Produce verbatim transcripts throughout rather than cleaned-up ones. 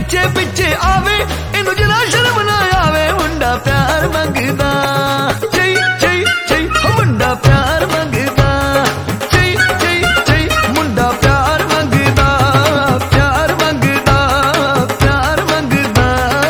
ਪਿੱਛੇ ਪਿੱਛੇ ਆਵੇ ਇਹਨੂੰ ਜਰਾ ਸ਼ਰਮ ਨਾ ਆਵੇ ਮੁੰਡਾ ਪਿਆਰ ਮੰਗਦਾ ਚਈ ਚਈ ਚਈ ਹੋ ਮੁੰਡਾ ਪਿਆਰ ਮੰਗਦਾ ਚਈ ਚਈ ਚਈ ਮੁੰਡਾ ਪਿਆਰ ਮੰਗਦਾ ਪਿਆਰ ਮੰਗਦਾ ਪਿਆਰ ਮੰਗਦਾ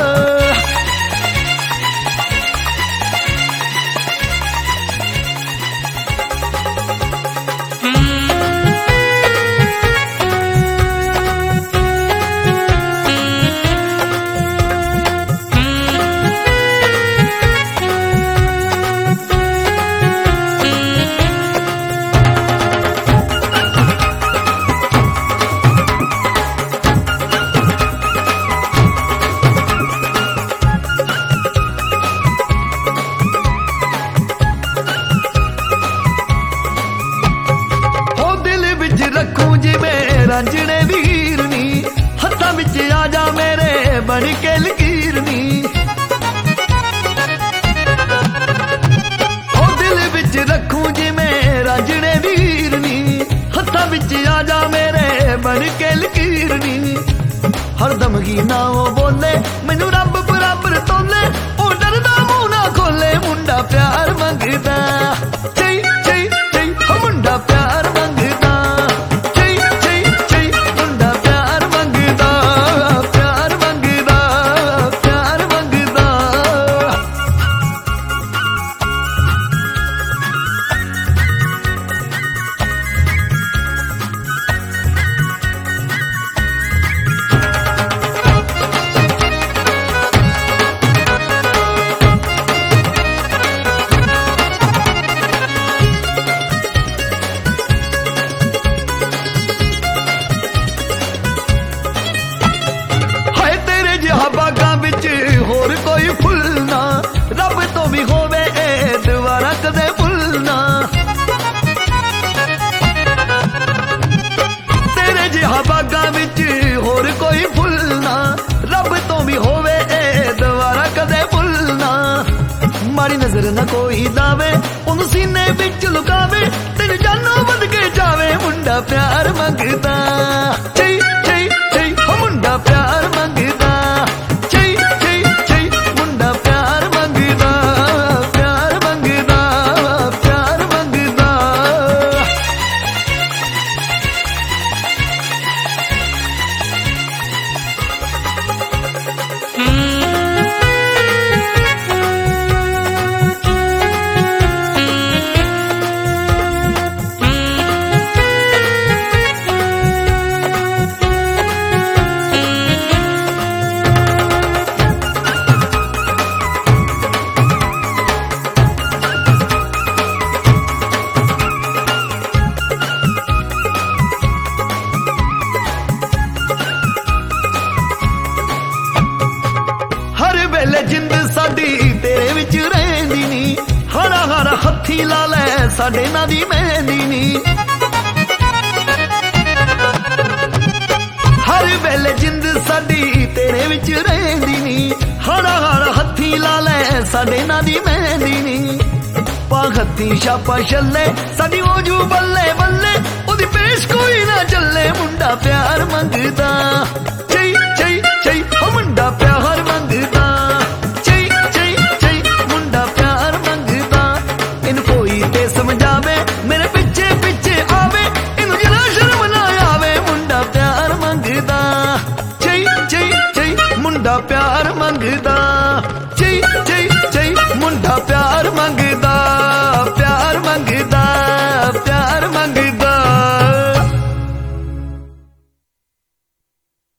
ਰੱਖੂ ਜਿਵੇਂ ਰਾਂਝਣੇ ਵੀਰਨੀ ਹੱਥਾਂ ਵਿੱਚ ਆ ਜਾ ਮੇਰੇ ਬਣ ਕੇ ਲਕੀਰਨੀ ਉਹ ਦਿਲ ਵਿੱਚ ਰੱਖੂ ਜਿਵੇਂ ਰਾਂਝਣੇ ਵੀਰਨੀ ਹੱਥਾਂ ਵਿੱਚ ਆ ਜਾ ਮੇਰੇ ਬਣ ਕੇ ਲਕੀਰਨੀ ਹਰਦਮ ਹੀ ਨਾ ਉਹ ਬੋਲੇ ਮੈਨੂੰ ਰੱਬ ਬਰਾਬਰ ਤੋਲੇ ਉਹ ਡਰਦਾ ਮੂੰਹ ਨਾ ਖੋਲੇ ਮੁੰਡਾ ਪਿਆਰ ਮੰਗਦਾ ਚਈ ਚਈ ਚਈ ਉਹ ਮੁੰਡਾ ਪਿਆਰ ਮੰਗਦਾ ਬਾਗਾਂ ਵਿੱਚ ਹੋਰ ਕੋਈ ਫੁੱਲ ਨਾ ਰੱਬ ਤੋਂ ਵੀ ਹੋਵੇ ਇਹ ਦੁਆਰਾ ਕਦੇ ਭੁੱਲਣਾ ਤੇਰੇ ਜਿਹਾ ਬਾਗਾਂ ਵਿੱਚ ਹੋਰ ਕੋਈ ਫੁੱਲ ਨਾ ਰੱਬ ਤੋਂ ਵੀ ਹੋਵੇ ਇਹ ਦੁਆਰਾ ਕਦੇ ਭੁੱਲਣਾ ਮਾੜੀ ਨਜ਼ਰ ਨਾ ਕੋਈ ਦਾਵੇ ਉਹਨੂੰ ਸੀਨੇ ਵਿੱਚ ਲੁਕਾਵੇ ਤੈਨੂੰ ਜਾਨੋਂ ਵੱਧ ਕੇ ਜਾਵੇ ਮੁੰਡਾ ਪਿਆਰ ਮੰਗਦਾ ਚਈ ਚਈ ਚਈ ਹੋ ਮੁੰਡਾ ਪਿਆਰ ਮੰਗਦਾ ਜਿੰਦ ਸਾਡੀ ਤੇਰੇ ਵਿੱਚ ਰਹਿੰਦੀ ਨੀ ਹਰਾ ਹਰਾ ਹੱਥੀ ਲਾ ਲੈ ਸਾਡੇ ਨਾਂ ਦੀ ਮਹਿੰਦੀ ਨੀ ਹਰ ਵੇਲੇ ਜਿੰਦ ਸਾਡੀ ਤੇਰੇ ਵਿੱਚ ਰਹਿੰਦੀ ਨੀ ਹਰਾ ਹਰਾ ਹੱਥੀ ਲਾ ਲੈ ਸਾਡੇ ਨਾਂ ਦੀ ਮਹਿੰਦੀ ਨੀ ਪਾ ਹੱਥੀ ਛਾਪਾ ਛੱਲੇ ਸਾਡੀ ਮੋਜੂ ਬੱਲੇ ਬੱਲੇ ਉਹਦੀ ਪੇਸ਼ ਕੋਈ ਨਾ ਚੱਲੇ ਮੁੰਡਾ ਪਿਆਰ ਮੰਗਦਾ